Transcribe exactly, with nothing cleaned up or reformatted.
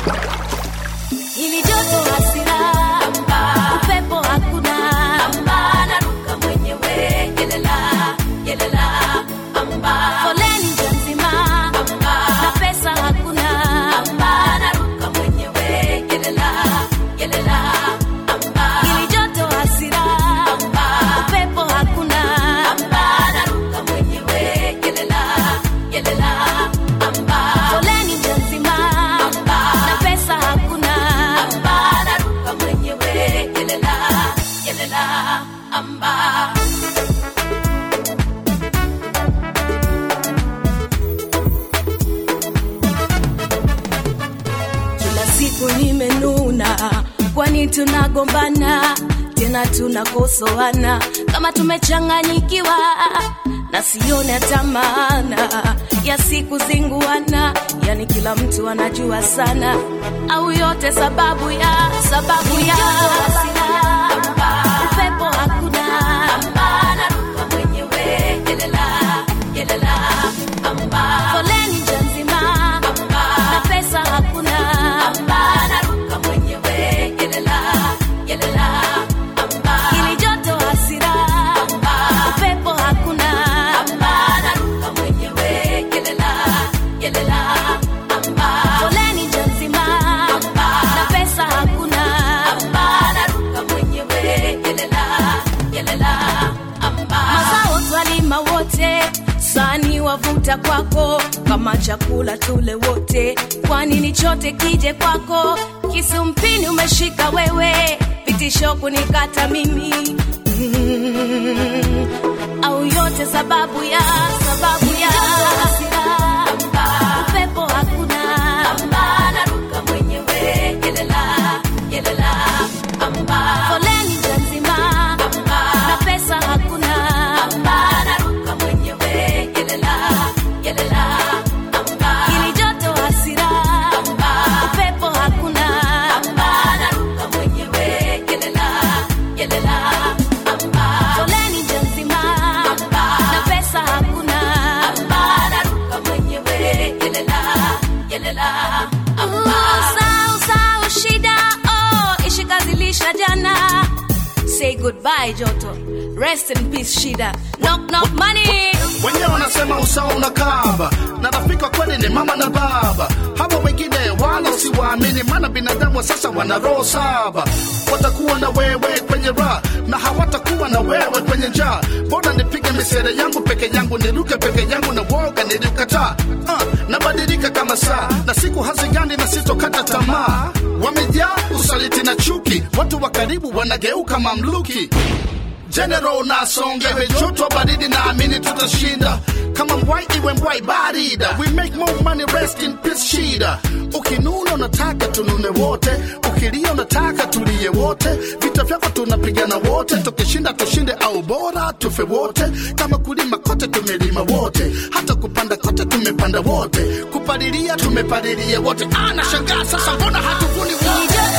Ili joto hasira amba, upepo hakuna amba, naruka mwenyewe yelela yelela amba, foleni nzima amba, na pesa hakuna amba, naruka mwenyewe yelela yelela amba, ili joto hasira amba, upepo hakuna amba, naruka mwenyewe yelela yelela amba, foleni nzima amba, na pesa hakuna amba, naruka mwenyewe yelela yelela amba. Kila siku nimenuna, kwani tunagombana tena tunakosoana kama tumechanganyikiwa, na sione hata maana ya siku zinguana. Yani kila mtu anajua sana, au yote sababu ya sababu ya hasira amba, upepo hakuna amba, naruka mwenyewe yelela yelela amba, foleni nzima amba, na pesa hakuna amba, naruka mwenyewe yelela yelela amba, ili joto hasira amba, upepo hakuna amba, naruka mwenyewe yelela yelela amba, foleni nzima amba, na pesa hakuna amba, naruka mwenyewe yelela yelela amba. Mazao twalima wote, sani wavuta kwako, kama chakula tule wote, kwani ni chote kije kwako. Kisumpini umeshika wewe, vitisho kunikata mimi mm, au yote sababu ya sababu ya hasira amba, upepo hakuna amba, naruka mwenyewe yelela yelela amba, foleni nzima amba, na pesa hakuna amba, naruka mwenyewe yelela yelela amba, ili joto hasira amba, upepo hakuna amba, naruka mwenyewe yelela yelela amba, foleni nzima amba, na pesa hakuna amba, naruka mwenyewe yelela yelela amba. Usau usau shida oh, ishikazilisha jana. Say goodbye joto, rest in peace shida, knock knock money. Wenye wanasema usawa unakaba, na rafiki kweli ni mama na baba. Hawa wengine wala siwaamini, maana binadamu sasa wana roho saba. Watakuwa na wewe kwenye raha, na hawatakuwa na wewe kwenye njaa. Bora nipige misere yangu peke yangu, niruke peke yangu na woga nilikataa. Uh, nabadilika kama saa, na siku hazigani na sitokata tamaa. Wamejaa usaliti na chuki, watu wa karibu wanageuka mamluki. General nasongewe joto baridi, na amini tutashinda. Kama mbwai iwe mbwai barida, we make more money, rest in peace shida. Ukinuna unataka tunune wote, ukilia unataka tulie wote. Vita vyako tunapigana wote, tukishinda tushinde au bora tufe wote. Kama kulima kote tumelima wote, hata kupanda kote tumepanda wote, kupalilia tumepalilia wote. Anashangaa sasa mbona hatuvuni wote.